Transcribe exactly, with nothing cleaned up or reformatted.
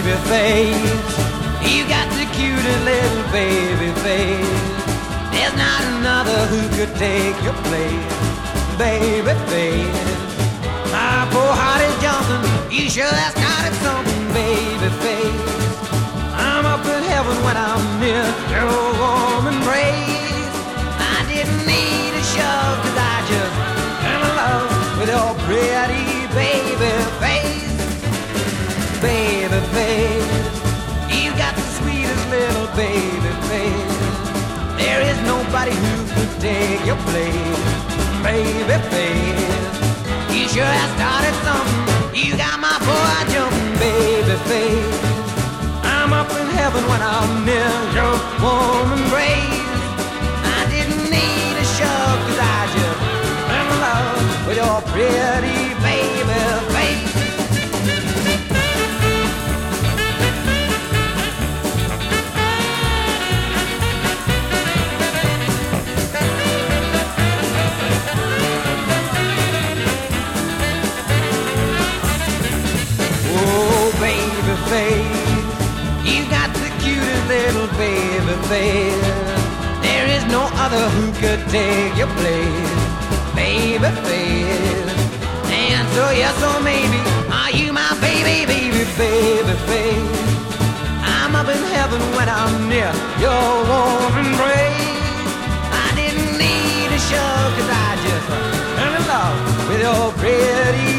baby face. You got the cutest little baby face. There's not another who could take your place, baby face. My poor heart is jumping, you sure have started something, baby face. I'm up in heaven when I'm near your warm embrace. I didn't need a shove, cause I just am in love with your pretty baby face. Baby face, you got the sweetest little baby face. There is nobody who could take your place, baby face. You sure have started something, you got my boy jumping, baby face. I'm up in heaven when I'm near your warm embrace. I didn't need a shove, cause I just am in love with your pretty baby face. Baby face, you got the cutest little baby face. There is no other who could take your place, baby face. And so yes or maybe, are you my baby, baby, baby face? I'm up in heaven when I'm near your warm embrace. I didn't need a shove, cause I just am in love with your pretty